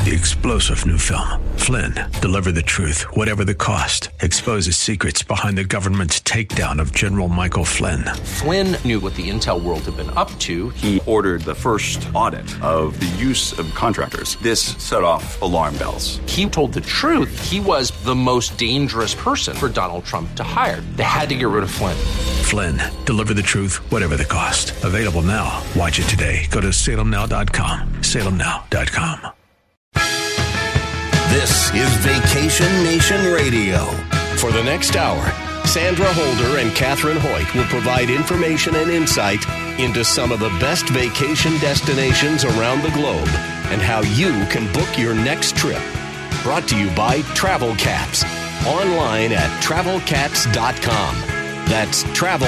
The explosive new film, Flynn, deliver the truth, whatever the cost, exposes secrets behind the government's takedown of General Michael Flynn. Flynn knew what the intel world had been up to. He ordered the first audit of the use of contractors. This set off alarm bells. He told the truth. He was the most dangerous person for Donald Trump to hire. They had to get rid of Flynn. Flynn, deliver the truth, whatever the cost. Available now. Watch it today. Go to salemnow.com. salemnow.com. This is Vacation Nation Radio. For the next hour, Sandra Holder and Catherine Hoyt will provide information and insight into some of the best vacation destinations around the globe and how you can book your next trip. Brought to you by Travel Cats. Online at travelcats.com. That's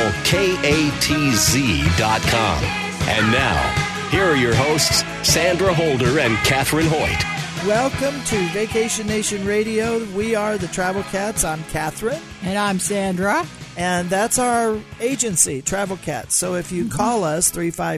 travelkatz.com. And now, here are your hosts, Sandra Holder and Catherine Hoyt. Welcome to Vacation Nation Radio. We are the Travel Cats. I'm Catherine. And I'm Sandra. And that's our agency, Travel Cats. So if you call us,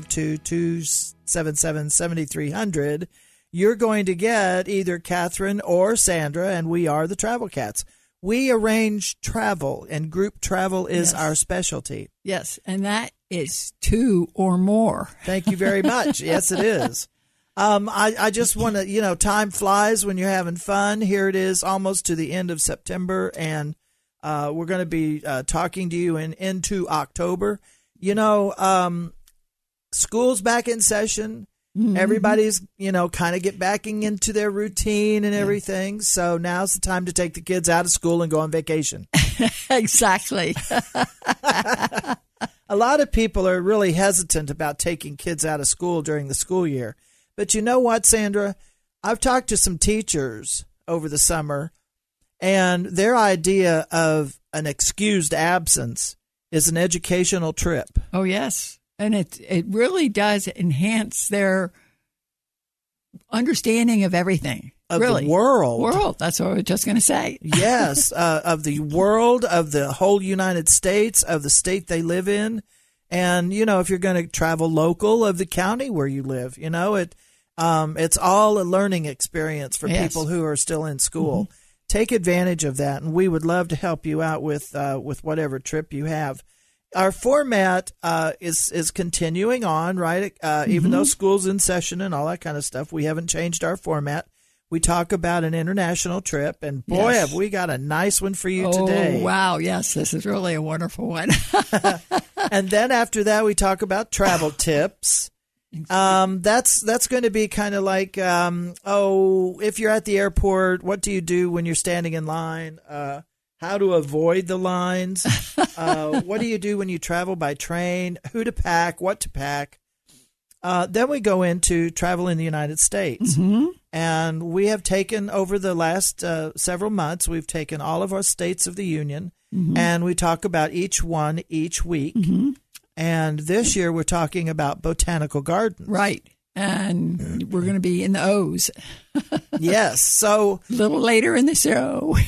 352-277-7300, you're going to get either Catherine or Sandra, and we are the Travel Cats. We arrange travel, and group travel is our specialty. Yes, and that is 2 or more. Thank you very much. Yes, it is. I just want to, time flies when you're having fun. Here it is almost to the end of September, and we're going to be talking to you into October. School's back in session. Mm-hmm. Everybody's, kind of get backing into their routine and everything. So now's the time to take the kids out of school and go on vacation. Exactly. A lot of people are really hesitant about taking kids out of school during the school year. But you know what, Sandra? I've talked to some teachers over the summer, and their idea of an excused absence is an educational trip. Oh, yes. And it really does enhance their understanding of everything. Of really. The world. World. That's what I was just going to say. Yes. Of the world, of the whole United States, of the state they live in. And, if you're going to travel local, of the county where you live, it's all a learning experience for people who are still in school. Mm-hmm. Take advantage of that, and we would love to help you out with whatever trip you have. Our format is continuing on, right? Even though school's in session and all that kind of stuff, we haven't changed our format. We talk about an international trip, and boy, have we got a nice one for you today. Oh, wow. Yes, this is really a wonderful one. And then after that, we talk about travel tips. That's going to be kind of like, if you're at the airport, what do you do when you're standing in line? How to avoid the lines? What do you do when you travel by train? Who to pack? What to pack? Then we go into travel in the United States. Mm-hmm. And we have taken, over the last several months, we've taken all of our states of the Union, and we talk about each one each week. Mm-hmm. And this year we're talking about botanical gardens. Right. And we're going to be in the O's. Yes. So a little later in the show.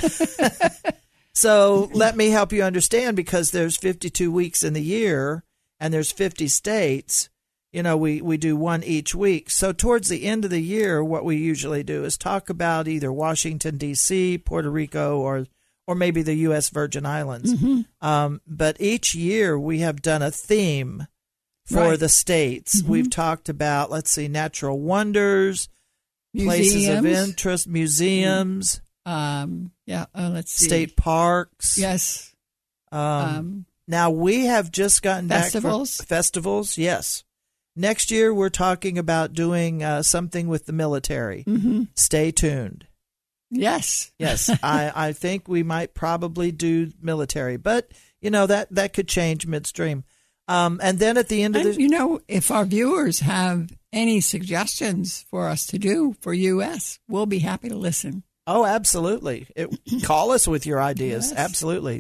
So let me help you understand, because there's 52 weeks in the year and there's 50 states. We do one each week. So towards the end of the year, what we usually do is talk about either Washington, D.C., Puerto Rico, or maybe the U.S. Virgin Islands. Mm-hmm. But each year we have done a theme for the states. Mm-hmm. We've talked about, natural wonders, places of interest, museums. Let's see. State parks. Yes. Now we have just gotten festivals. Back from festivals. Yes. Next year we're talking about doing something with the military. Mm-hmm. Stay tuned. Yes. Yes. I think we might probably do military, but that could change midstream. And then at the end of the if our viewers have any suggestions for us to do for US, we'll be happy to listen. Oh, absolutely. Call us with your ideas. Yes. Absolutely.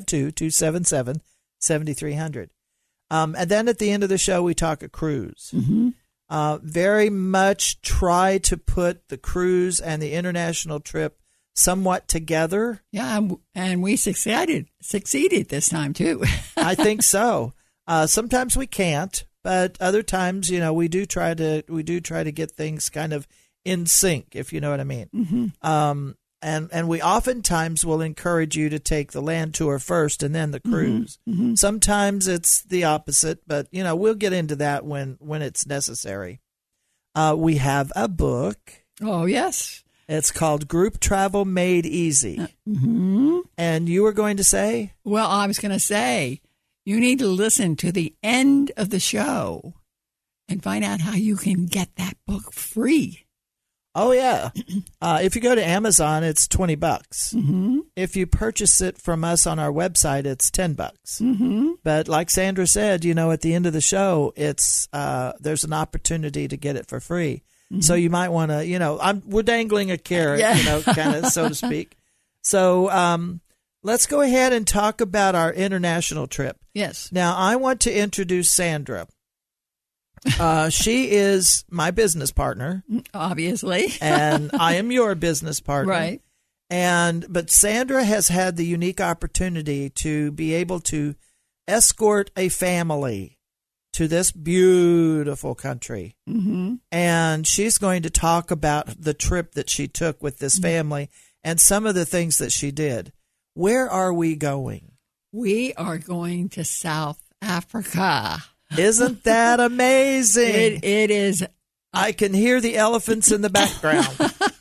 352-277-7300. And then at the end of the show, we talk a cruise. Mm-hmm. Very much try to put the cruise and the international trip somewhat together. Yeah, and we succeeded this time, too. I think so. Sometimes we can't, but other times, we do try to get things kind of in sync, if you know what I mean. And we oftentimes will encourage you to take the land tour first and then the cruise. Sometimes it's the opposite, but we'll get into that when it's necessary. We have a book. Oh, yes. It's called Group Travel Made Easy. And you were going to say? Well, I was going to say, you need to listen to the end of the show and find out how you can get that book free. Oh, yeah. If you go to Amazon, it's $20. If you purchase it from us on our website, it's $10. But like Sandra said, at the end of the show, it's there's an opportunity to get it for free. So you might want to, we're dangling a carrot, kind of, so to speak. So let's go ahead and talk about our international trip. Yes. Now, I want to introduce Sandra. She is my business partner, obviously, and I am your business partner, right? But Sandra has had the unique opportunity to be able to escort a family to this beautiful country, and she's going to talk about the trip that she took with this family and some of the things that she did. Where are we going? We are going to South Africa. Isn't that amazing? It is. I can hear the elephants in the background.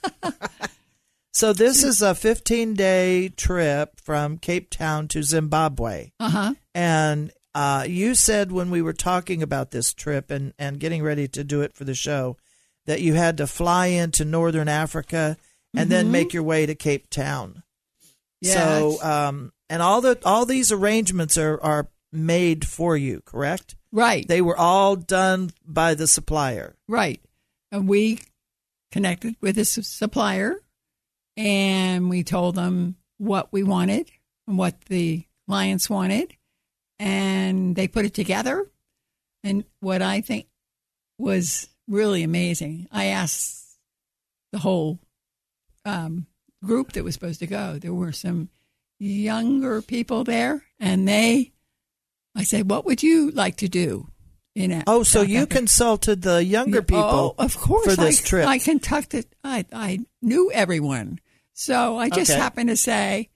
So this is a 15-day trip from Cape Town to Zimbabwe. And you said when we were talking about this trip and getting ready to do it for the show that you had to fly into Northern Africa and then make your way to Cape Town. Yes. So and all these arrangements are made for you, correct? Right. They were all done by the supplier. Right. And we connected with the supplier, and we told them what we wanted and what the clients wanted, and they put it together. And what I think was really amazing, I asked the whole group that was supposed to go. There were some younger people there, and I said, what would you like to do? So you consulted the younger people of course, for this trip. I conducted, I knew everyone. So I just happened to say,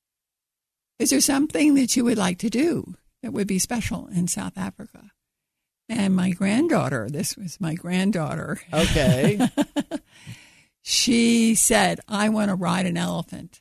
is there something that you would like to do that would be special in South Africa? And my granddaughter, this was my granddaughter. Okay. She said, I want to ride an elephant.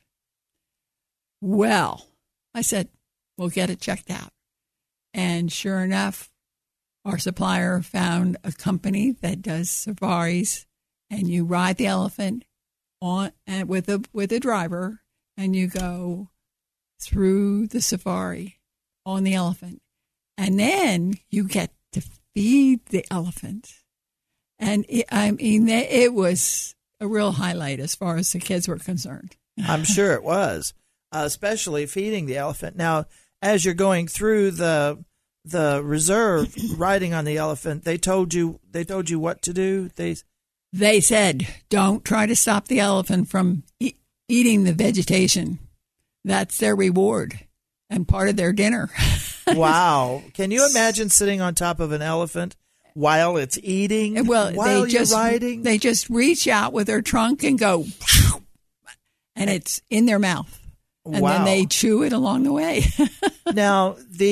Well, I said, we'll get it checked out. And sure enough, our supplier found a company that does safaris, and you ride the elephant on and with a driver, and you go through the safari on the elephant, and then you get to feed the elephant. And it was a real highlight as far as the kids were concerned. I'm sure it was, especially feeding the elephant. Now, as you're going through the reserve riding on the elephant, they told you what to do. They said, don't try to stop the elephant from eating the vegetation. That's their reward and part of their dinner. Wow. Can you imagine sitting on top of an elephant while it's eating? Well, while you're riding? They just reach out with their trunk and go, and it's in their mouth. And then they chew it along the way. Now,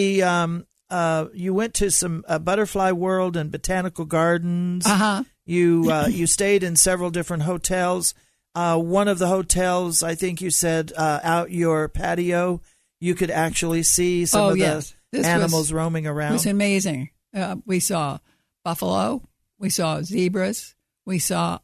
you went to some Butterfly World and Botanical Gardens. You stayed in several different hotels. One of the hotels, I think you said, out your patio, you could actually see some of the animals roaming around. It was amazing. We saw buffalo. We saw zebras. We saw,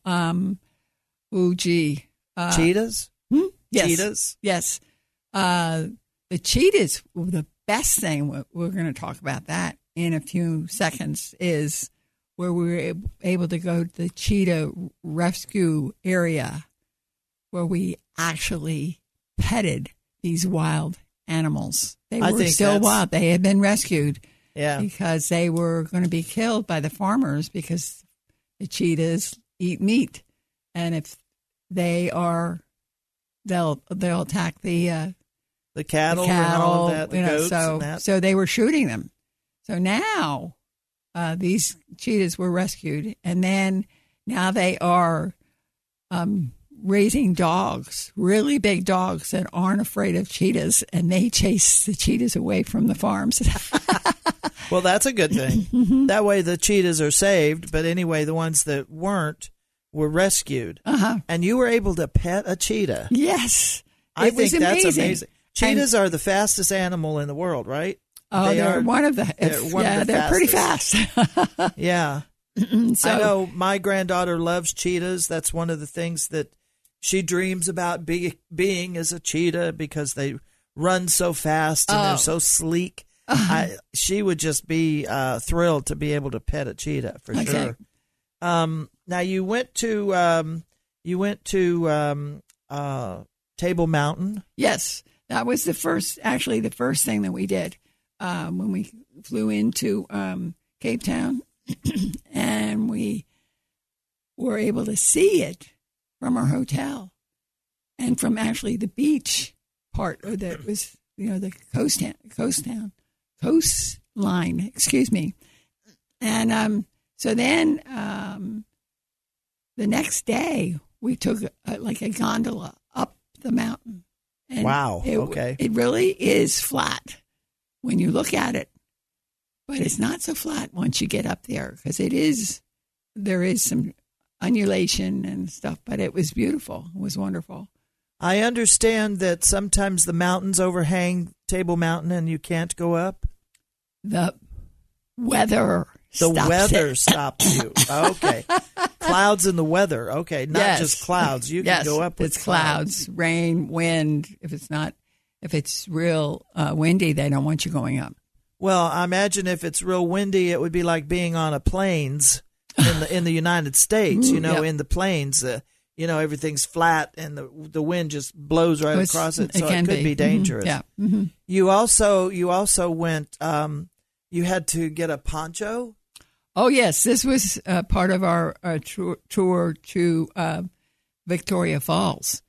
cheetahs? Yes. Cheetahs? Yes. The cheetahs, the best thing, we're going to talk about that in a few seconds, is where we were able to go to the cheetah rescue area where we actually petted these wild animals. They were still wild. They had been rescued because they were going to be killed by the farmers because the cheetahs eat meat. And if they are, they'll attack the cattle and all of that, the goats and that. So they were shooting them. So now these cheetahs were rescued, and then now they are raising dogs, really big dogs that aren't afraid of cheetahs, and they chase the cheetahs away from the farms. Well, that's a good thing. That way the cheetahs are saved, but anyway, the ones that weren't were rescued. And you were able to pet a cheetah. Yes. I think that's amazing. Cheetahs are the fastest animal in the world, right? Oh, they're one of the they're pretty fast. Yeah. So, I know my granddaughter loves cheetahs. That's one of the things that she dreams about being as a cheetah because they run so fast and they're so sleek. She would just be thrilled to be able to pet a cheetah for sure. Now you went to Table Mountain. Yes, that was the first thing that we did when we flew into Cape Town, and we were able to see it from our hotel and from actually the beach part, or that was the coastline. Excuse me. And so then the next day we took like a gondola up the mountain. And wow. It really is flat when you look at it, but it's not so flat once you get up there because there is some undulation and stuff, but it was beautiful. It was wonderful. I understand that sometimes the mountains overhang Table Mountain and you can't go up. The weather stops you. Okay. Clouds in the weather. Okay. Not just clouds. You can go up with clouds, rain, wind. If it's real windy, they don't want you going up. Well, I imagine if it's real windy, it would be like being on a plains in the United States, in the plains, everything's flat and the wind just blows right across it. So it could be dangerous. Yeah. Mm-hmm. You also went, you had to get a poncho. Oh, yes. This was part of our tour to Victoria Falls.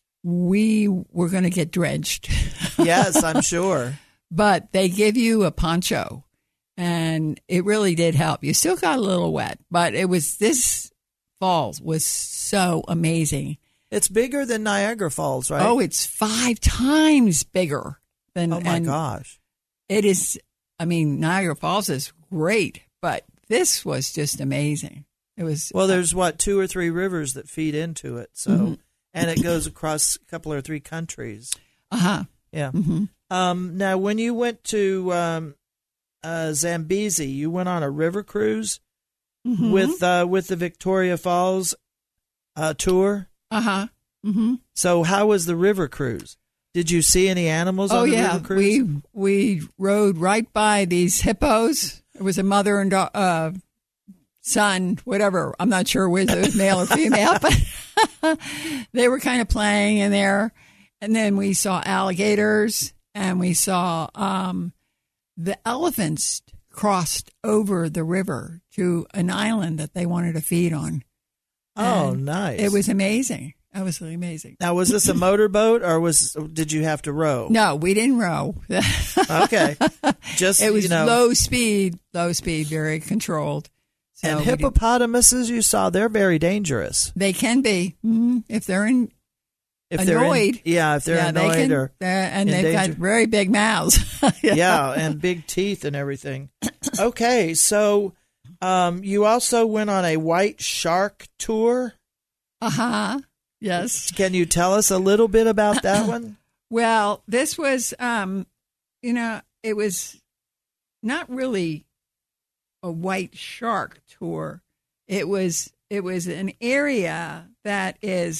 We were going to get drenched. Yes, I'm sure. But they give you a poncho, and it really did help. You still got a little wet, but this falls was so amazing. It's bigger than Niagara Falls, right? Oh, it's 5 times bigger than. Oh, my gosh. It is. I mean, Niagara Falls is great, but this was just amazing. It was. Well, there's 2 or 3 rivers that feed into it, so and it goes across a couple or 3 countries. Yeah. Mm-hmm. Now, when you went to Zambezi, you went on a river cruise with the Victoria Falls tour. Mm-hmm. So, how was the river cruise? Did you see any animals on the river cruise? We rode right by these hippos. It was a mother and son, whatever. I'm not sure whether it was male or female, but they were kind of playing in there. And then we saw alligators, and we saw the elephants crossed over the river to an island that they wanted to feed on. Oh, and nice. It was amazing. Absolutely amazing. Now, was this a motorboat or did you have to row? No, we didn't row. Okay. It was low speed, very controlled. So and hippopotamuses you saw, they're very dangerous. They can be if they're annoyed. If they're annoyed and they've got very big mouths. Yeah, and big teeth and everything. Okay, so you also went on a white shark tour. Yes. Can you tell us a little bit about that one? Well, this was, it was not really a white shark tour. It was an area that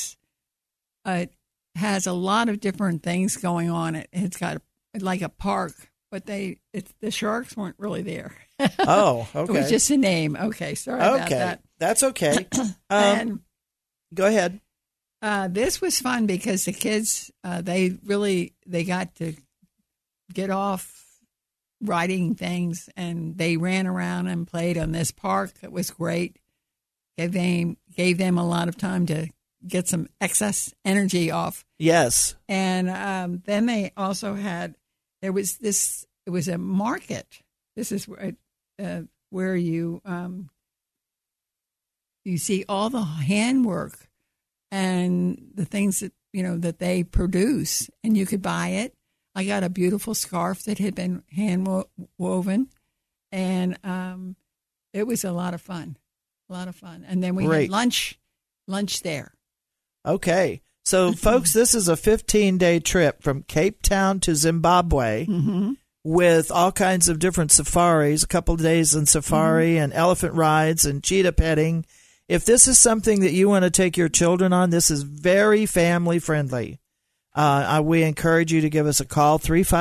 has a lot of different things going on. It's got like a park, but the sharks weren't really there. Oh, okay. It was just a name. Okay, sorry about that. That's okay. Go ahead. This was fun because the kids, they got to get off riding things, and they ran around and played on this park. It was great. Gave them a lot of time to get some excess energy off. Yes. And then they also it was a market. This is where you see all the handwork and the things that, that they produce, and you could buy it. I got a beautiful scarf that had been hand woven, and it was a lot of fun. And then we had lunch there. Okay. So, folks, this is a 15-day trip from Cape Town to Zimbabwe with all kinds of different safaris, a couple of days in safari and elephant rides and cheetah petting. If this is something that you want to take your children on, this is very family-friendly. We encourage you to give us a call,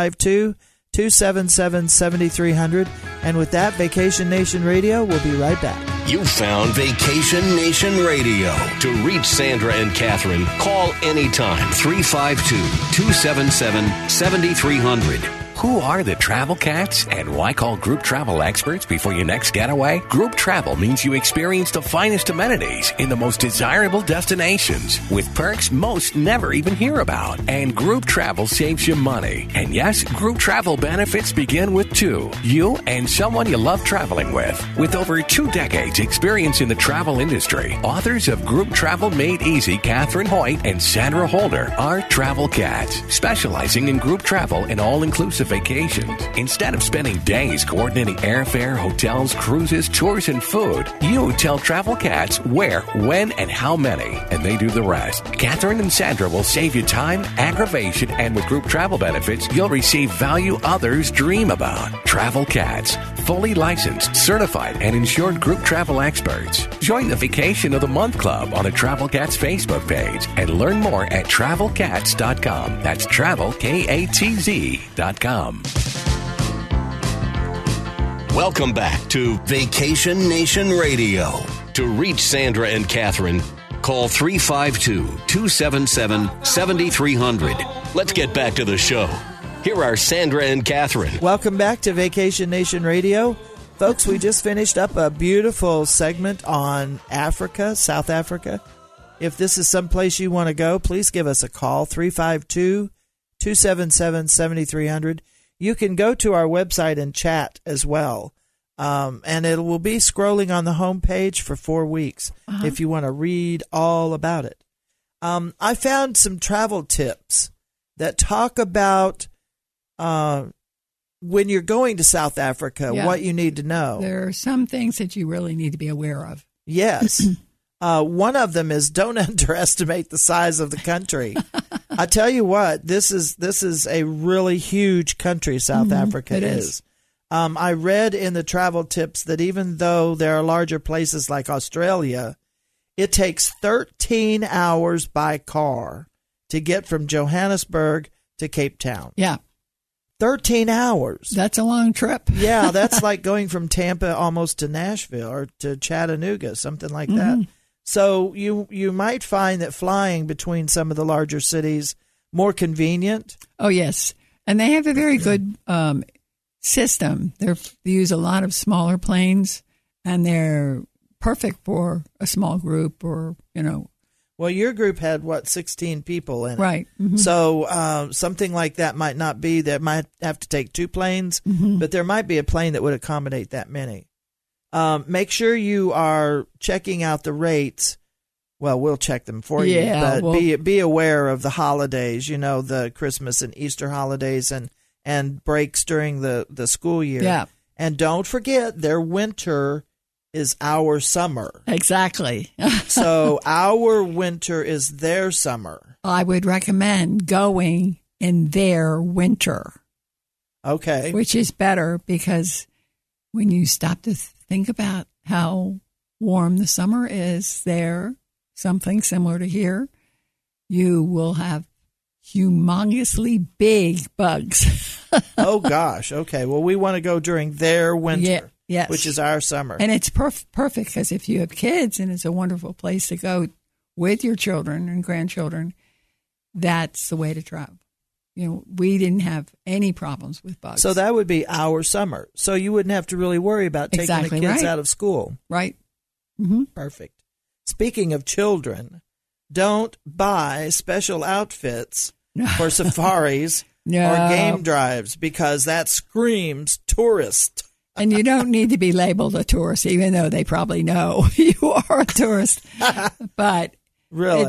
352-277-7300. And with that, Vacation Nation Radio, we'll be right back. You found Vacation Nation Radio. To reach Sandra and Catherine, call anytime, 352-277-7300. Who are the Travel Cats, and why call Group Travel experts before your next getaway? Group Travel means you experience the finest amenities in the most desirable destinations with perks most never even hear about. And Group Travel saves you money. And yes, Group Travel benefits begin with two: you and someone you love traveling with. With over 2 decades experience in the travel industry, authors of Group Travel Made Easy, Catherine Hoyt and Sandra Holder, are Travel Cats, specializing in group travel and all-inclusive vacations. Instead of spending days coordinating airfare, hotels, cruises, tours, and food, you tell Travel Cats where, when, and how many, and they do the rest. Catherine and Sandra will save you time, aggravation, and with group travel benefits, you'll receive value others dream about. Travel Cats, fully licensed, certified, and insured group travel experts. Join the Vacation of the Month Club on the Travel Cats Facebook page and learn more at TravelCats.com. That's TravelCatz.com. Welcome back to Vacation Nation Radio. To reach Sandra and Catherine, call 352-277-7300. Let's get back to the show. Here are Sandra and Catherine. Welcome back to Vacation Nation Radio. Folks, we just finished up a beautiful segment on Africa, South Africa. If this is someplace you want to go, please give us a call, 352-277-7300. You can go to our website and chat as well, and it will be scrolling on the homepage for 4 weeks if you want to read all about it. I found some travel tips that talk about when you're going to South Africa, what you need to know. There are some things that you really need to be aware of. Yes. One of them is don't underestimate the size of the country. I tell you what, this is a really huge country, South Africa is. I read in the travel tips that even though there are larger places like Australia, it takes 13 hours by car to get from Johannesburg to Cape Town. Yeah. 13 hours. That's a long trip. Yeah, that's like going from Tampa almost to Nashville or to Chattanooga, something like that. So you might find that flying between some of the larger cities more convenient. Oh, yes. And they have a very good system. They use a lot of smaller planes, and they're perfect for a small group or, Well, your group had, 16 people in it? Right. Mm-hmm. So something like that might not be. That might have to take 2 planes, but there might be a plane that would accommodate that many. Make sure you are checking out the rates. Well, we'll check them for you, but be aware of the holidays, the Christmas and Easter holidays and breaks during the school year. Yeah. And don't forget, their winter is our summer. Exactly. So our winter is their summer. I would recommend going in their winter. Okay. Which is better because when you stop to think about how warm the summer is there, something similar to here, you will have humongously big bugs. Oh, gosh. Okay. Well, we want to go during their winter, which is our summer. And it's perfect because if you have kids and it's a wonderful place to go with your children and grandchildren, that's the way to travel. We didn't have any problems with bugs. So that would be our summer. So you wouldn't have to really worry about taking the kids out of school. Right. Mm-hmm. Perfect. Speaking of children, don't buy special outfits for safaris or game drives because that screams tourist. And you don't need to be labeled a tourist, even though they probably know you are a tourist. But really,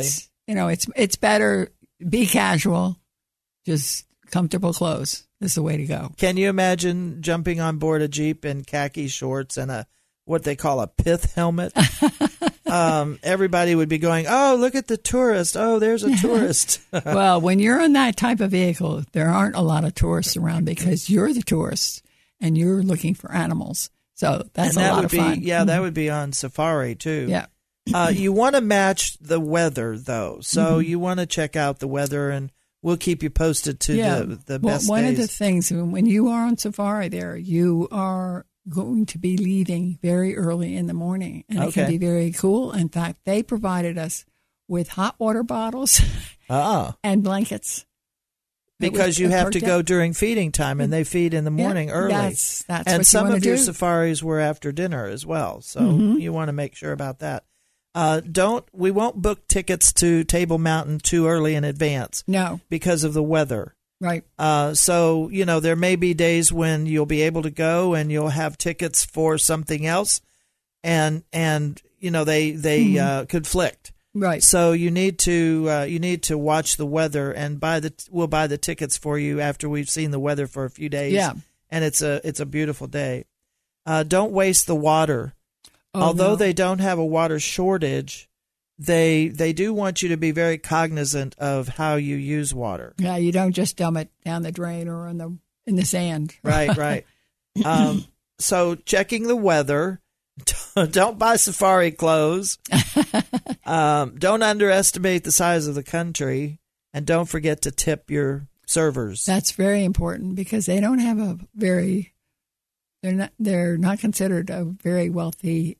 it's better be casual, just comfortable clothes is the way to go. Can you imagine jumping on board a Jeep in khaki shorts and what they call a pith helmet? Everybody would be going, "Oh, look at the tourist. Oh, there's a tourist." Well, when you're in that type of vehicle, there aren't a lot of tourists around because you're the tourist and you're looking for animals. So that's a lot of fun. Yeah, that would be on safari too. Yeah. You want to match the weather, though. So you want to check out the weather, and we'll keep you posted to the best one days. of the things, when you are on safari there, you are going to be leaving very early in the morning, and it can be very cool. In fact, they provided us with hot water bottles and blankets. Because you have to go during feeding time, and they feed in the morning early. That's and what some you of your do. safaris were after dinner as well, so you want to make sure about that. We won't book tickets to Table Mountain too early in advance. No, because of the weather. Right. So there may be days when you'll be able to go and you'll have tickets for something else, and they conflict. Right. So you need to watch the weather, and we'll buy the tickets for you after we've seen the weather for a few days. Yeah. And it's a beautiful day. Don't waste the water. Although they don't have a water shortage, they do want you to be very cognizant of how you use water. Yeah, you don't just dump it down the drain or in the sand. Right. So checking the weather. Don't buy safari clothes. Don't underestimate the size of the country, and don't forget to tip your servers. That's very important because they don't have they're not considered a very wealthy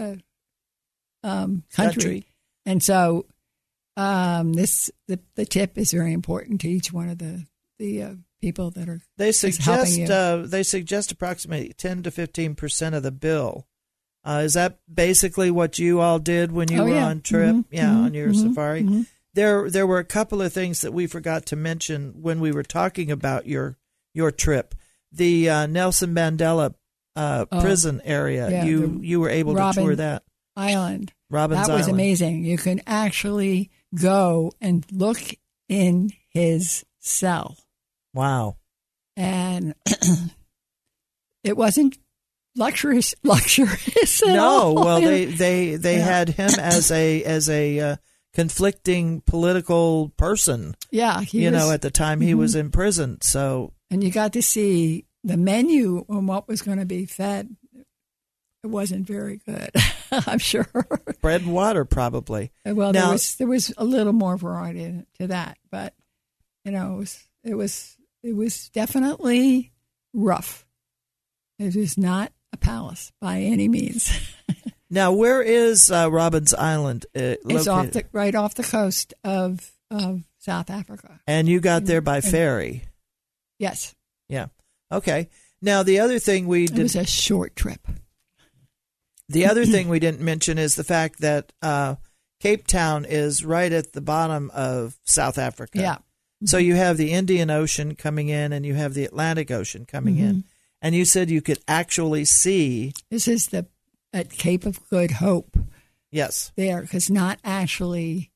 country. And so the tip is very important to each one of the people that are helping you. They suggest approximately 10 to 15% of the bill. Is that basically what you all did when you were on trip? On your safari. Mm-hmm. There were a couple of things that we forgot to mention when we were talking about your trip. The Nelson Mandela prison area. Yeah, you were able to tour that island. Robbins That was Island. amazing. You can actually go and look in his cell. Wow. And it wasn't luxurious at No, all. well, they had him as a conflicting political person. Yeah, at the time he was in prison. So, and you got to see the menu on what was going to be fed. It wasn't very good, I'm sure. Bread and water, probably. Well, now, there was a little more variety to that, but it was definitely rough. It is not a palace by any means. Now, where is Robbins Island located? It's right off the coast of South Africa. And you got there by ferry? Yes. Yeah. Okay. Now, the other thing it was a short trip. The other thing we didn't mention is the fact that Cape Town is right at the bottom of South Africa. Yeah. So you have the Indian Ocean coming in, and you have the Atlantic Ocean coming in. And you said you could actually see. This is at Cape of Good Hope. Yes. There, because not actually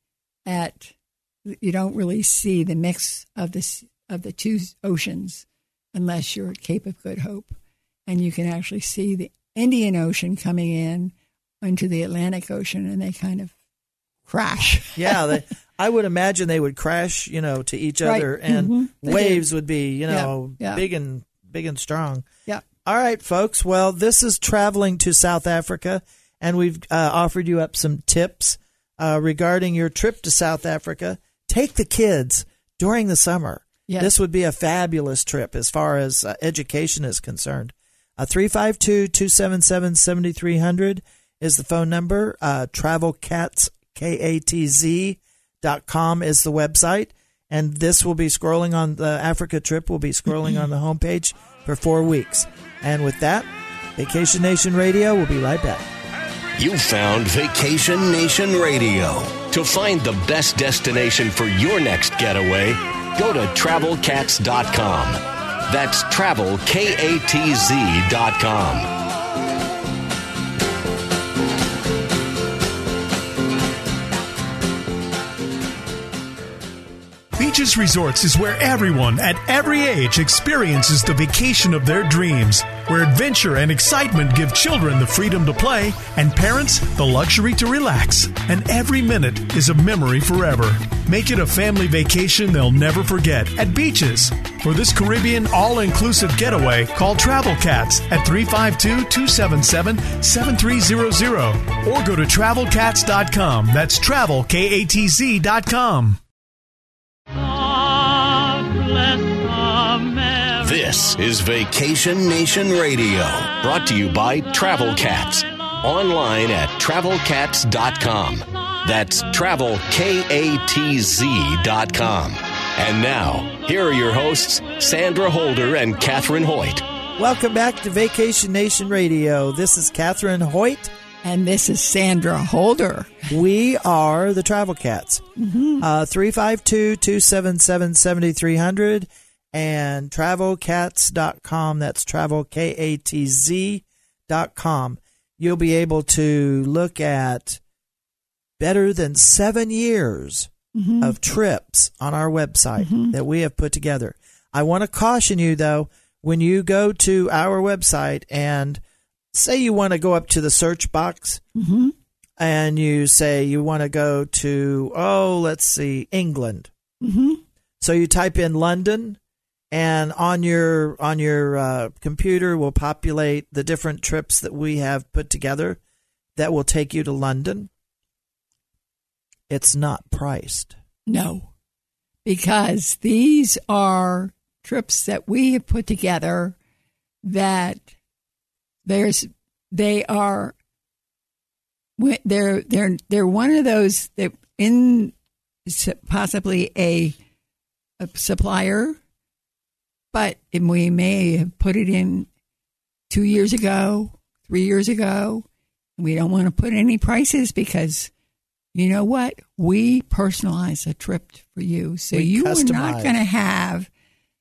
you don't really see the mix of the two oceans unless you're at Cape of Good Hope. And you can actually see the Indian Ocean coming in into the Atlantic Ocean, and they kind of crash. Yeah, I would imagine they would crash, to each other, and waves would be, big and strong. Yeah. All right, folks. Well, this is Traveling to South Africa, and we've offered you up some tips regarding your trip to South Africa. Take the kids during the summer. Yes. This would be a fabulous trip as far as education is concerned. 352-277-7300 is the phone number. TravelCats, KATZ.com is the website. And this will be scrolling on the Africa trip, will be scrolling on the homepage for 4 weeks. And with that, Vacation Nation Radio will be right back. You found Vacation Nation Radio. To find the best destination for your next getaway, go to TravelCats.com. That's TravelKatz.com. Beaches Resorts is where everyone at every age experiences the vacation of their dreams, where adventure and excitement give children the freedom to play and parents the luxury to relax. And every minute is a memory forever. Make it a family vacation they'll never forget at Beaches. For this Caribbean all-inclusive getaway, call Travel Cats at 352-277-7300 or go to TravelCats.com. That's TravelKatz.com. This is Vacation Nation Radio, brought to you by Travel Cats. Online at TravelCats.com. That's TravelKatz.com. And now, here are your hosts, Sandra Holder and Catherine Hoyt. Welcome back to Vacation Nation Radio. This is Catherine Hoyt. And this is Sandra Holder. We are the Travel Cats. 352-277-7300 and TravelCats.com. That's TravelKatz.com. You'll be able to look at better than 7 years of trips on our website that we have put together. I want to caution you, though, when you go to our website and say you want to go up to the search box and you say you want to go to, let's see, England. So you type in London, and on your computer will populate the different trips that we have put together that will take you to London. It's not priced. No, because these are trips that we have put together that they're one of those that in possibly a supplier, but we may have put it in 2 years ago, 3 years ago, and we don't want to put any prices because you know what? We personalize a trip for you, so you are not going to have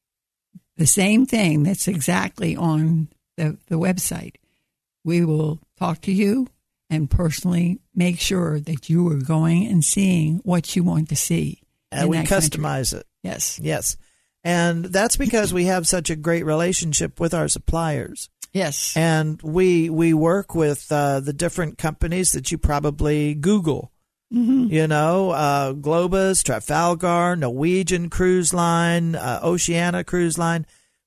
the same thing that's exactly on the website. We will talk to you and personally make sure that you are going and seeing what you want to see. And we customize it. Yes. Yes. And that's because we have such a great relationship with our suppliers. Yes. And we work with the different companies that you probably Google. You know, Globus, Trafalgar, Norwegian Cruise Line, Oceania Cruise Line.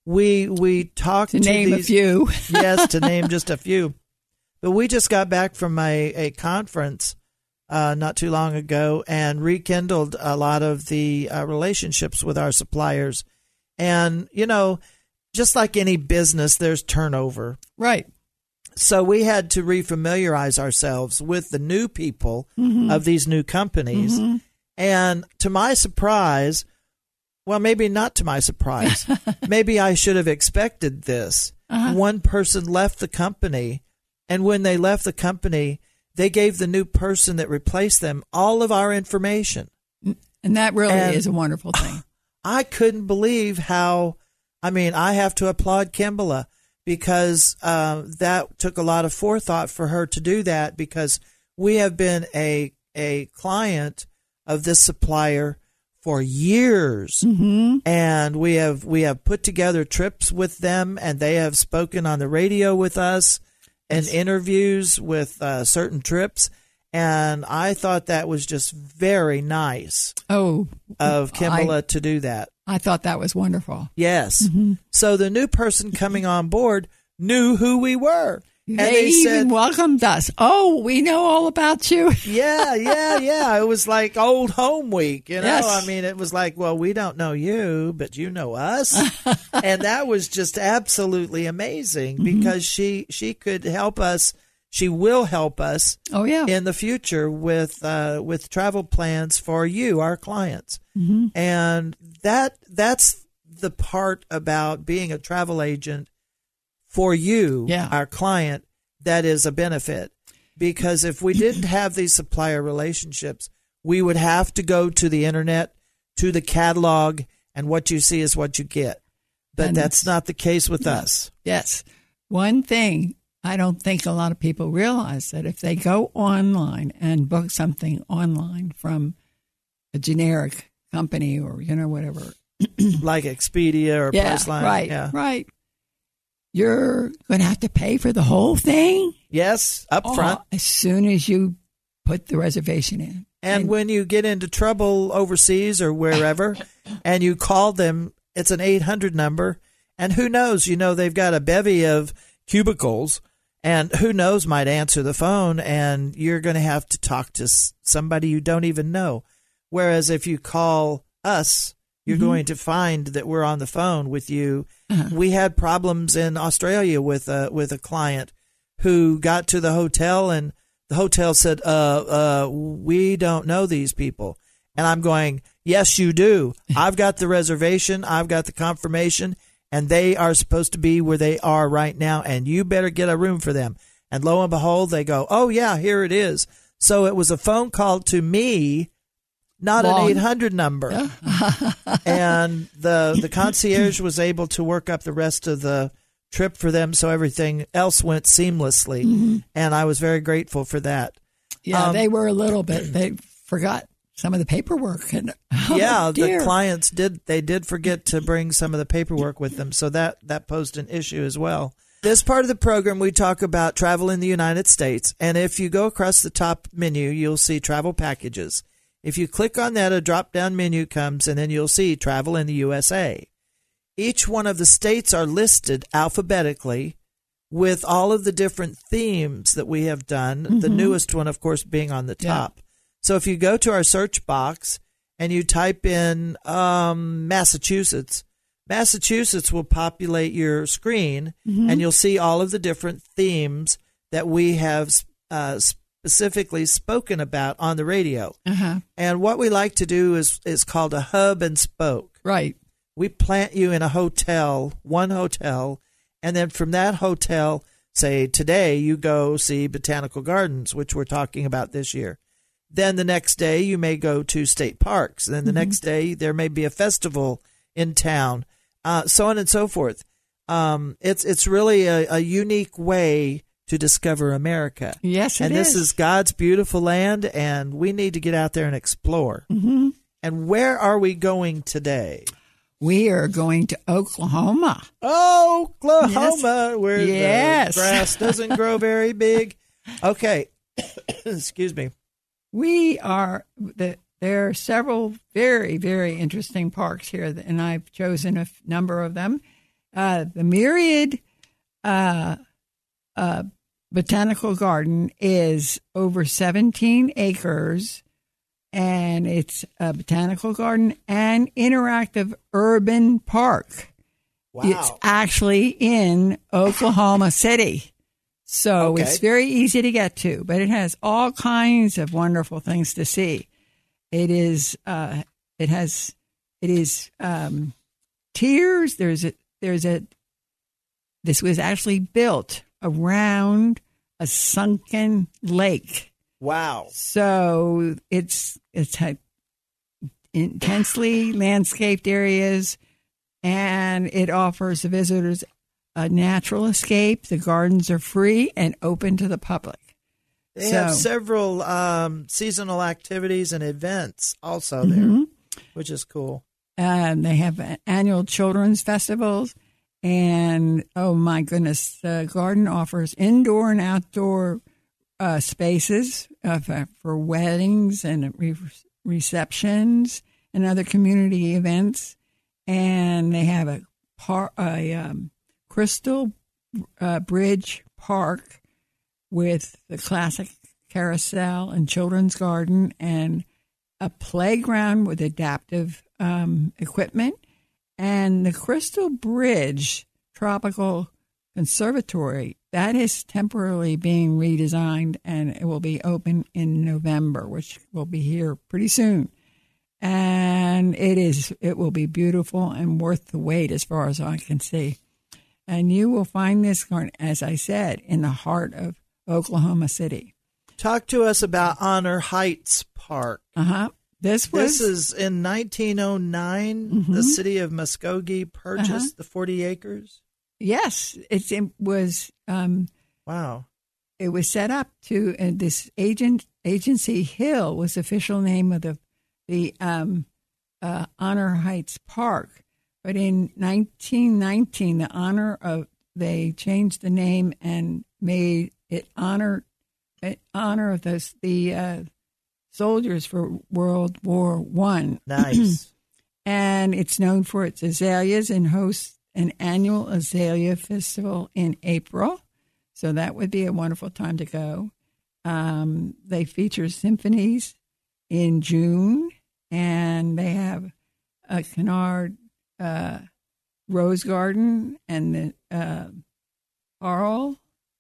We talk to name a few. Yes, to name just a few. But we just got back from a conference not too long ago and rekindled a lot of the relationships with our suppliers. And, you know, just like any business, there's turnover. Right. So we had to refamiliarize ourselves with the new people of these new companies. And to my surprise, well, maybe not to my surprise, maybe I should have expected this. One person left the company, and when they left the company, they gave the new person that replaced them all of our information. And that really is a wonderful thing. I couldn't believe how, I have to applaud Kimbala. Because that took a lot of forethought for her to do that, because we have been a client of this supplier for years, and we have put together trips with them, and they have spoken on the radio with us and interviews with certain trips, and I thought that was just very nice of Kimbala to do that. I thought that was wonderful. Yes. So the new person coming on board knew who we were. And they even welcomed us. Oh, we know all about you. Yeah. It was like old home week, you know? Yes. It was like, well, we don't know you, but you know us. And that was just absolutely amazing because she could help us. She will help us in the future with travel plans for you, our clients. And that's the part about being a travel agent for you, our client, that is a benefit. Because if we didn't have these supplier relationships, we would have to go to the internet, to the catalog, and what you see is what you get. But that's not the case with us. Yes. One thing I don't think a lot of people realize, that if they go online and book something online from a generic company or, whatever. Like Expedia or Priceline. Right, right. You're going to have to pay for the whole thing? Yes, up front. As soon as you put the reservation in. And when you get into trouble overseas or wherever and you call them, it's an 800 number. And who knows, they've got a bevy of cubicles and who knows might answer the phone and you're going to have to talk to somebody you don't even know. Whereas if you call us, you're going to find that we're on the phone with you. We had problems in Australia with a client who got to the hotel and the hotel said, we don't know these people. And I'm going, yes, you do. I've got the reservation. I've got the confirmation. And they are supposed to be where they are right now. And you better get a room for them. And lo and behold, they go, oh, yeah, here it is. So it was a phone call to me, not an 800 number. And the concierge was able to work up the rest of the trip for them so everything else went seamlessly. And I was very grateful for that. Yeah, they were a little bit. They forgot some of the paperwork. And, the clients did forget to bring some of the paperwork with them. So that posed an issue as well. This part of the program, we talk about travel in the United States. And if you go across the top menu, you'll see travel packages. If you click on that, a drop-down menu comes, and then you'll see travel in the USA. Each one of the states are listed alphabetically with all of the different themes that we have done, the newest one, of course, being on the top. Yeah. So if you go to our search box and you type in Massachusetts, Massachusetts will populate your screen, and you'll see all of the different themes that we have specifically spoken about on the radio. And what we like to do is called a hub and spoke. Right. We plant you in a hotel, one hotel, and then from that hotel, say today you go see Botanical Gardens, which we're talking about this year. Then the next day you may go to state parks. Then the next day there may be a festival in town, so on and so forth. It's really a unique way to discover America. Yes, it is. And this is God's beautiful land, and we need to get out there and explore. And where are we going today? We are going to Oklahoma. Oklahoma, where the grass doesn't grow very big. Okay. Excuse me. There are several very, very interesting parks here, and I've chosen a number of them. The Myriad Botanical Garden is over 17 acres, and it's a botanical garden and interactive urban park. Wow. It's actually in Oklahoma City. So It's very easy to get to, but it has all kinds of wonderful things to see. It is tiers. This was actually built around a sunken lake. Wow. So it's intensely landscaped areas, and it offers the visitors a natural escape. The gardens are free and open to the public. They have several seasonal activities and events also there, which is cool. And they have annual children's festivals. And, oh, my goodness, the garden offers indoor and outdoor spaces for weddings and receptions and other community events. And they have a Crystal Bridge Park with the classic carousel and children's garden and a playground with adaptive equipment. And the Crystal Bridge Tropical Conservatory, that is temporarily being redesigned, and it will be open in November, which will be here pretty soon. And it will be beautiful and worth the wait as far as I can see. And you will find this garden, as I said, in the heart of Oklahoma City. Talk to us about Honor Heights Park. This is in 1909. The city of Muskogee purchased the 40 acres. Yes, it was. Wow! It was set up to this Agency Hill was the official name of the Honor Heights Park. But in 1919, they changed the name and made it honor of the soldiers for World War I. Nice. And it's known for its azaleas and hosts an annual azalea festival in April. So that would be a wonderful time to go. They feature symphonies in June, and they have a Kennard Rose Garden and the Carl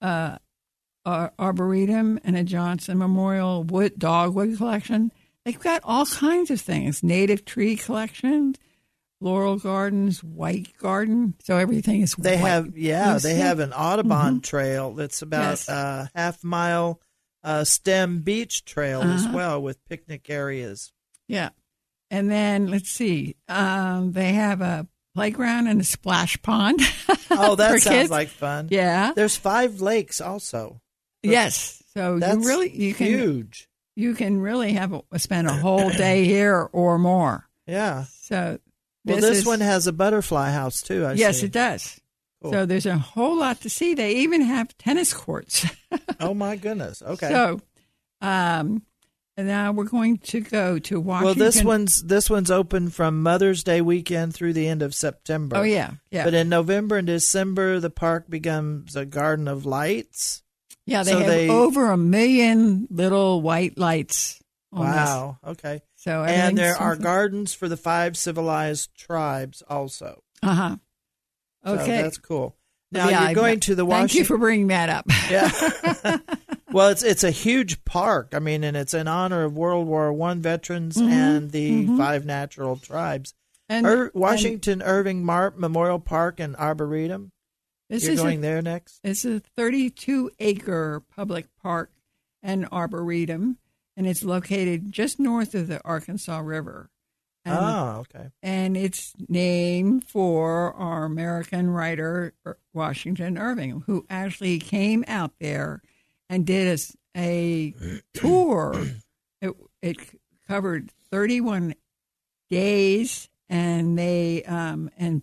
Arboretum and a Johnson Memorial Dogwood collection. They've got all kinds of things. Native tree collections, floral gardens, white garden. So everything is they white. They have an Audubon trail that's about a half-mile stem beach trail as well with picnic areas. Yeah. And then, let's see, they have a playground and a splash pond. Oh, that for sounds kids. like fun. Yeah. There's 5 lakes also. Yes. So That's you can huge. You can really spend a whole day here or more. Yeah. So this one has a butterfly house too. I Yes, see. it does. Cool. So there's a whole lot to see. They even have tennis courts. Oh my goodness. Okay. So, and now we're going to go to Washington. Well, this one's open from Mother's Day weekend through the end of September. Oh yeah. But in November and December, the park becomes a garden of lights. Yeah, they have over 1 million little white lights. Wow. Okay. So and there are gardens for the 5 civilized tribes also. Okay. So that's cool. Now you're going to the Washington. Thank you for bringing that up. Yeah. Well, it's a huge park. I mean, and it's in honor of World War I veterans and the 5 natural tribes. And Washington Irving Memorial Park and Arboretum. You're going there next? It's a 32-acre public park and arboretum, and it's located just north of the Arkansas River. Okay. And it's named for our American writer, Washington Irving, who actually came out there and did a tour. It covered 31 days, and they and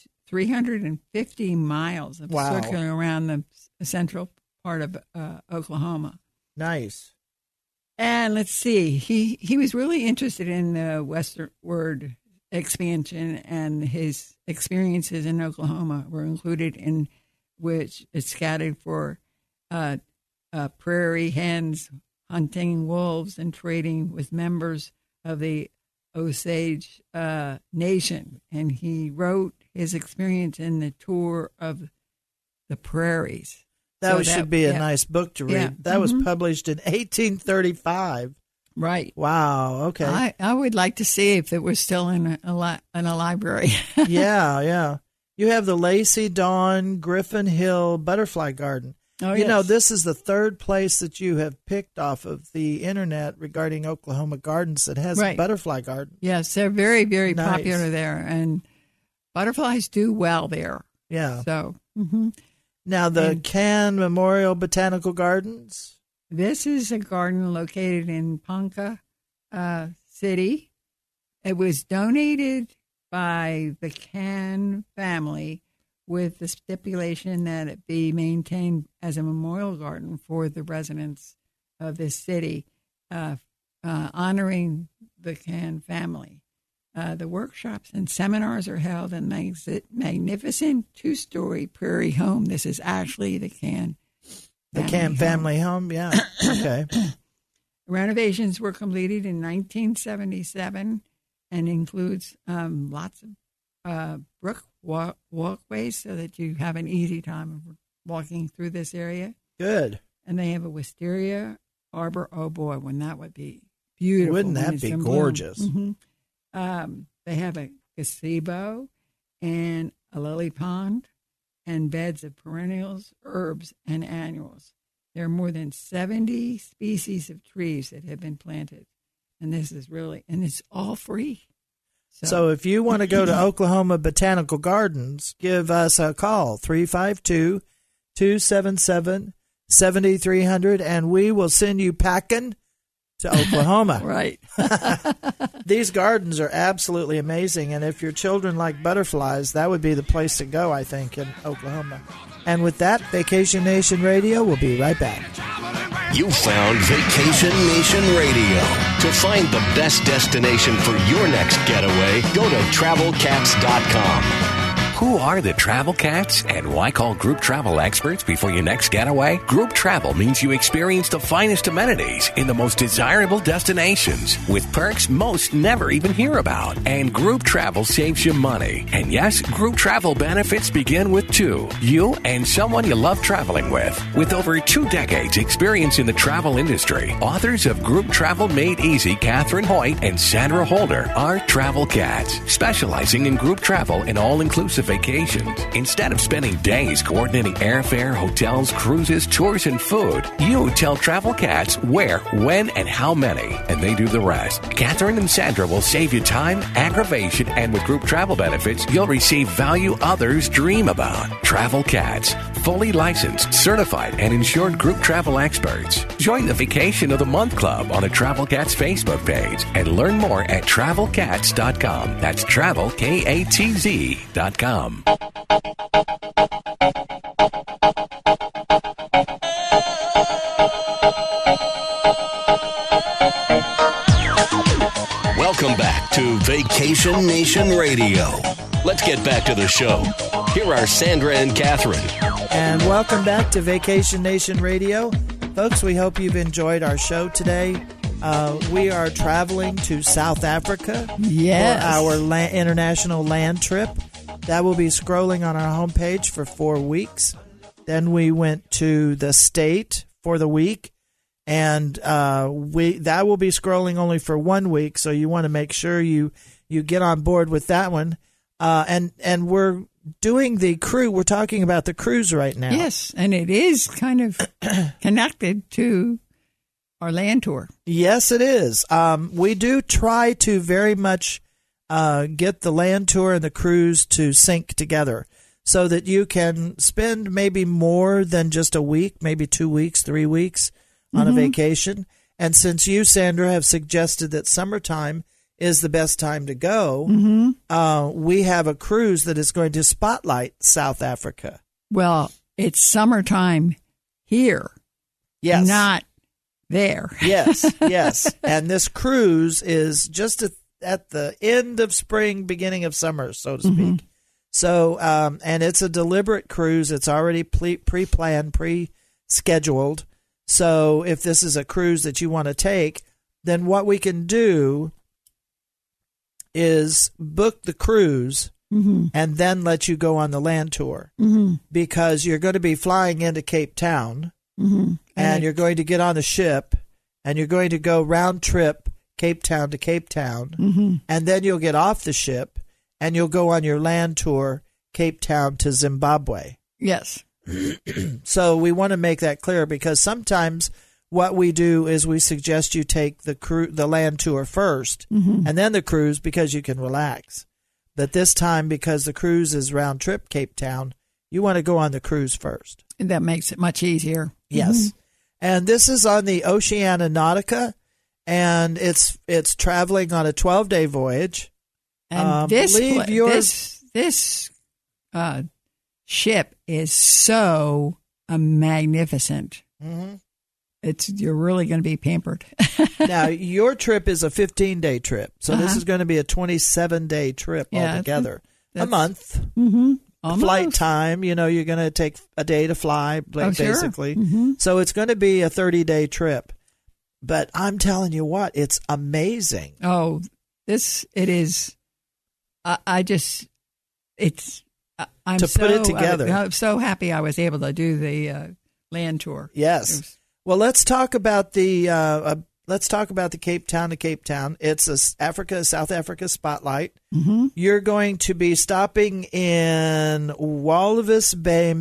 350 miles of circling around the central part of Oklahoma. Nice. And let's see, he was really interested in the westward expansion, and his experiences in Oklahoma were included in which it's scouted for prairie hens, hunting wolves, and trading with members of the Osage Nation. And he wrote his experience in the tour of the prairies. That should be a nice book to read. Yeah. That was published in 1835. Right. Wow. Okay. I would like to see if it was still in a library. Yeah. You have the Lacey Dawn Griffin Hill Butterfly Garden. Oh, you know, this is the 3rd place that you have picked off of the internet regarding Oklahoma gardens that has a butterfly garden. Yes, they're very, very popular there, and butterflies do well there. Yeah. So, Now, the Cann Memorial Botanical Gardens. This is a garden located in Ponca City. It was donated by the Cann family with the stipulation that it be maintained as a memorial garden for the residents of this city, honoring the Cann family. The workshops and seminars are held in magnificent 2-story prairie home. This is actually the Cann family home, yeah. Okay. Renovations were completed in 1977 and includes lots of brook walkways so that you have an easy time of walking through this area. Good. And they have a wisteria arbor. Oh, boy, wouldn't that would be beautiful. Wouldn't that be gorgeous? They have a gazebo and a lily pond and beds of perennials, herbs, and annuals. There are more than 70 species of trees that have been planted. And this is really, and it's all free. So if you want to go to Oklahoma Botanical Gardens, give us a call, 352-277-7300, and we will send you packing to Oklahoma. Right. These gardens are absolutely amazing, and if your children like butterflies, that would be the place to go, I think, in Oklahoma. And with that, Vacation Nation Radio will be right back. You found Vacation Nation Radio. To find the best destination for your next getaway, go to TravelCats.com. Who are the Travel Cats, and why call Group Travel experts before your next getaway? Group Travel means you experience the finest amenities in the most desirable destinations with perks most never even hear about. And Group Travel saves you money. And yes, Group Travel benefits begin with two. You and someone you love traveling with. With over 2 decades experience in the travel industry, authors of Group Travel Made Easy, Catherine Hoyt and Sandra Holder, are Travel Cats, specializing in group travel and all-inclusive vacations. Instead of spending days coordinating airfare, hotels, cruises, tours, and food, you tell Travel Cats where, when, and how many, and they do the rest. Catherine and Sandra will save you time, aggravation, and with group travel benefits, you'll receive value others dream about. Travel Cats, fully licensed, certified, and insured group travel experts. Join the Vacation of the Month Club on the Travel Cats Facebook page and learn more at TravelCats.com. That's TravelCatz.com. Welcome back to Vacation Nation Radio. Let's get back to the show. Here are Sandra and Catherine. And welcome back to Vacation Nation Radio. Folks, we hope you've enjoyed our show today. We are traveling to South Africa Yes. for our international land trip. That will be scrolling on our homepage for 4 weeks. Then we went to the state for the week, and that will be scrolling only for 1 week. So you want to make sure you get on board with that one. And we're doing the cruise. We're talking about the cruise right now. Yes, and it is kind of connected to our land tour. Yes, it is. We do try to very much get the land tour and the cruise to sync together so that you can spend maybe more than just a week, maybe 2 weeks, 3 weeks on a vacation. And since you, Sandra, have suggested that summertime is the best time to go, we have a cruise that is going to spotlight South Africa. Well, it's summertime here, Yes. not there. Yes. And this cruise is just at the end of spring, beginning of summer, so to speak. So, and it's a deliberate cruise. It's already pre-planned, pre-scheduled. So if this is a cruise that you want to take, then what we can do is book the cruise and then let you go on the land tour because you're going to be flying into Cape Town and you're going to get on the ship and you're going to go round trip Cape Town to Cape Town and then you'll get off the ship and you'll go on your land tour Cape Town to Zimbabwe. Yes. So we want to make that clear because sometimes what we do is we suggest you take the land tour first and then the cruise because you can relax. But this time, because the cruise is round trip Cape Town, you want to go on the cruise first. And that makes it much easier. Yes. And this is on the Oceania Nautica, and it's traveling on a 12-day voyage. And this ship is so magnificent. You're really going to be pampered. Now, your trip is a 15-day trip, so this is going to be a 27-day trip altogether. A month. Flight time, you're going to take a day to fly, basically. Sure. So it's going to be a 30-day trip. But I'm telling you what, it's amazing. Oh, it is. I'm to put it together. I'm so happy I was able to do the land tour. Yes. Well, let's talk about the Cape Town to Cape Town. It's a South Africa spotlight. You're going to be stopping in Walvis Bay,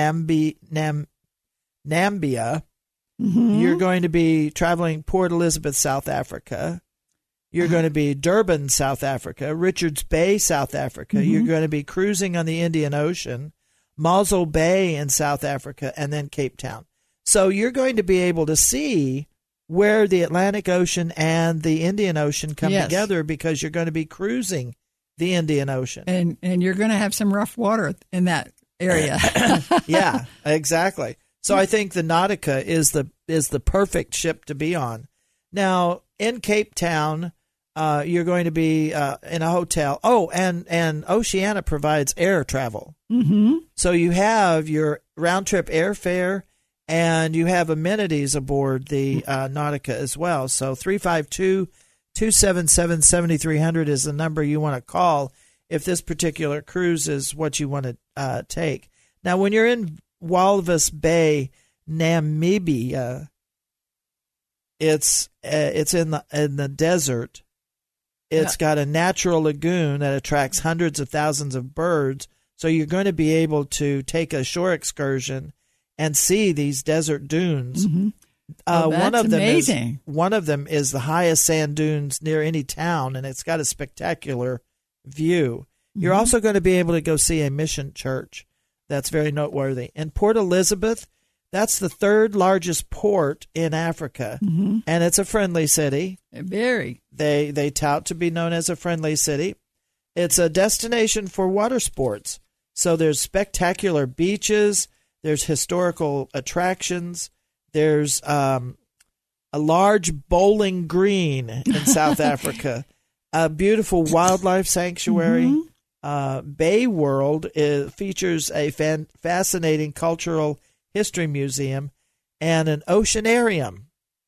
Nambia. You're going to be traveling Port Elizabeth, South Africa. You're going to be Durban, South Africa, Richards Bay, South Africa. You're going to be cruising on the Indian Ocean, Mossel Bay in South Africa, and then Cape Town. So you're going to be able to see where the Atlantic Ocean and the Indian Ocean come Yes. together, because you're going to be cruising the Indian Ocean. And you're going to have some rough water in that area. Yeah, exactly. So I think the Nautica is the perfect ship to be on. Now, in Cape Town, you're going to be in a hotel. Oh, and Oceania provides air travel. Mm-hmm. So you have your round-trip airfare, and you have amenities aboard the Nautica as well. So 352-277-7300 is the number you want to call if this particular cruise is what you want to take. Now, when you're in Walvis Bay, Namibia, it's in the desert. It's got a natural lagoon that attracts hundreds of thousands of birds. So you're going to be able to take a shore excursion and see these desert dunes. Mm-hmm. That's amazing. One of them is the highest sand dunes near any town, and it's got a spectacular view. Mm-hmm. You're also going to be able to go see a mission church. That's very noteworthy. In Port Elizabeth, that's the third largest port in Africa, Mm-hmm. and it's a friendly city. Very. They tout to be known as a friendly city. It's a destination for water sports. So there's spectacular beaches, there's historical attractions, there's a large bowling green in South Africa, a beautiful wildlife sanctuary. Mm-hmm. Bay World features a fascinating cultural history museum and an oceanarium.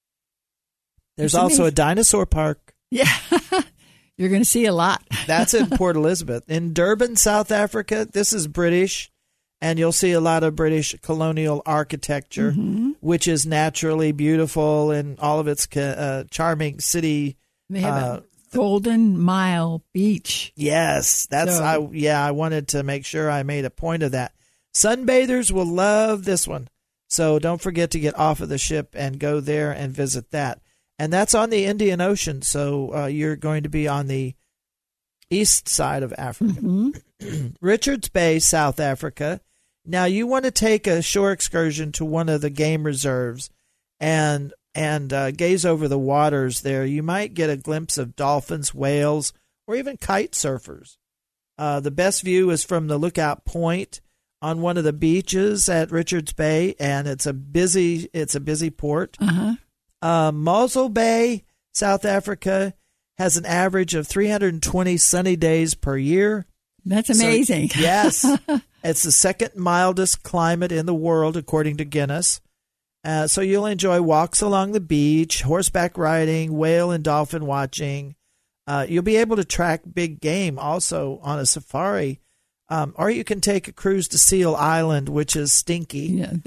There's also a dinosaur park. Yeah. You're going to see a lot. That's in Port Elizabeth. In Durban, South Africa, this is British, and you'll see a lot of British colonial architecture, Mm-hmm. which is naturally beautiful in all of its charming city. They have a Golden Mile Beach. Yes, I wanted to make sure I made a point of that. Sunbathers will love this one, so don't forget to get off of the ship and go there and visit that. And that's on the Indian Ocean, so you're going to be on the east side of Africa. Mm-hmm. Richards Bay, South Africa. Now, you want to take a shore excursion to one of the game reserves and gaze over the waters there. You might get a glimpse of dolphins, whales, or even kite surfers. The best view is from the lookout point on one of the beaches at Richards Bay, and it's a busy port. Uh-huh. Mossel Bay, South Africa, has an average of 320 sunny days per year. That's amazing. So, yes. It's the second mildest climate in the world, according to Guinness. So you'll enjoy walks along the beach, horseback riding, whale and dolphin watching. You'll be able to track big game also on a safari. Or you can take a cruise to Seal Island, which is stinky. Yeah,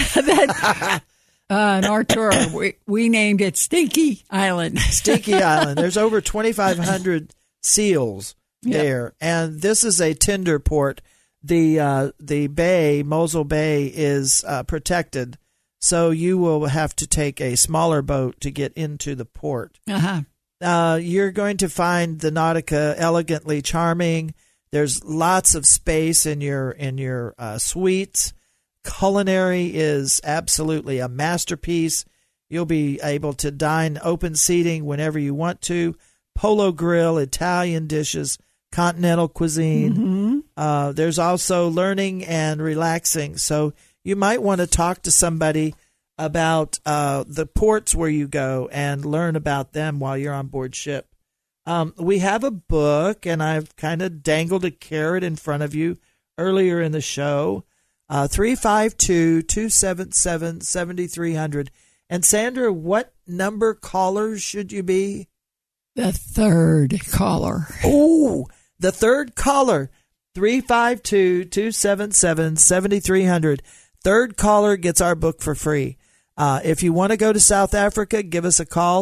that in our tour, we named it Stinky Island. Stinky Island. There's over 2,500 seals there, and this is a tender port. The bay, Mossel Bay, is protected, so you will have to take a smaller boat to get into the port. Uh-huh. You're going to find the Nautica elegantly charming. There's lots of space in your suites. Culinary is absolutely a masterpiece. You'll be able to dine open seating whenever you want to. Polo grill, Italian dishes, continental cuisine. Mm-hmm. There's also learning and relaxing. So you might want to talk to somebody about the ports where you go and learn about them while you're on board ship. We have a book, and I've kind of dangled a carrot in front of you earlier in the show. 352-277-7300. And Sandra, what number callers should you be? The third caller. Oh, the third caller. 352-277-7300. Third caller gets our book for free. If you want to go to South Africa, give us a call,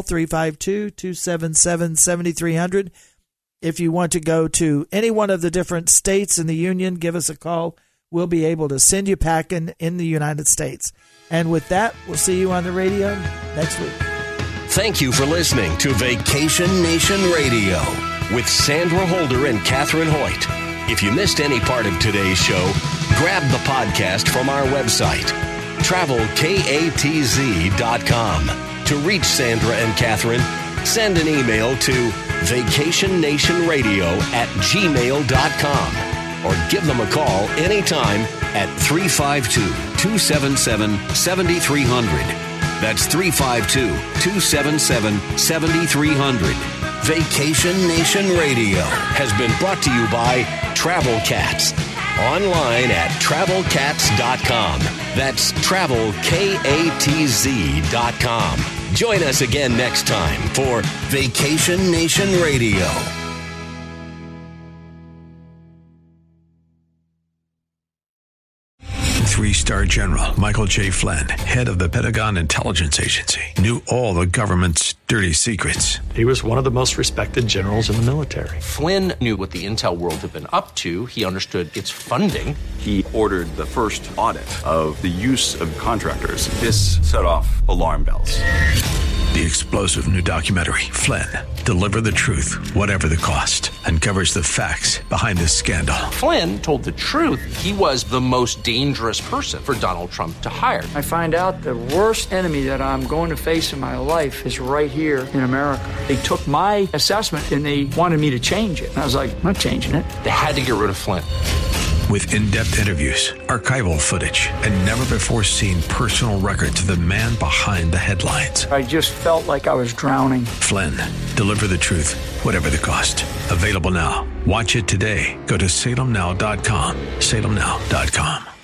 352-277-7300. If you want to go to any one of the different states in the Union, give us a call. We'll be able to send you packing in the United States. And with that, we'll see you on the radio next week. Thank you for listening to Vacation Nation Radio with Sandra Holder and Catherine Hoyt. If you missed any part of today's show, grab the podcast from our website, travelkatz.com. To reach Sandra and Catherine, send an email to vacationnationradio@gmail.com or give them a call anytime at 352-277-7300. That's 352-277-7300. Vacation Nation Radio has been brought to you by Travel Cats. Online at travelcats.com. That's travelkatz.com. Join us again next time for Vacation Nation Radio. Three-star General Michael J. Flynn, head of the Pentagon Intelligence Agency, knew all the government's dirty secrets. He was one of the most respected generals in the military. Flynn knew what the intel world had been up to. He understood its funding. He ordered the first audit of the use of contractors. This set off alarm bells. The explosive new documentary, Flynn, Deliver the Truth, Whatever the Cost, uncovers the facts behind this scandal. Flynn told the truth. He was the most dangerous person for Donald Trump to hire. I find out the worst enemy that I'm going to face in my life is right here in America. They took my assessment and they wanted me to change it. And I was like, I'm not changing it. They had to get rid of Flynn. With in-depth interviews, archival footage, and never-before-seen personal records of the man behind the headlines. I just felt like I was drowning. Flynn, Deliver the Truth, Whatever the Cost. Available now. Watch it today. Go to salemnow.com. salemnow.com.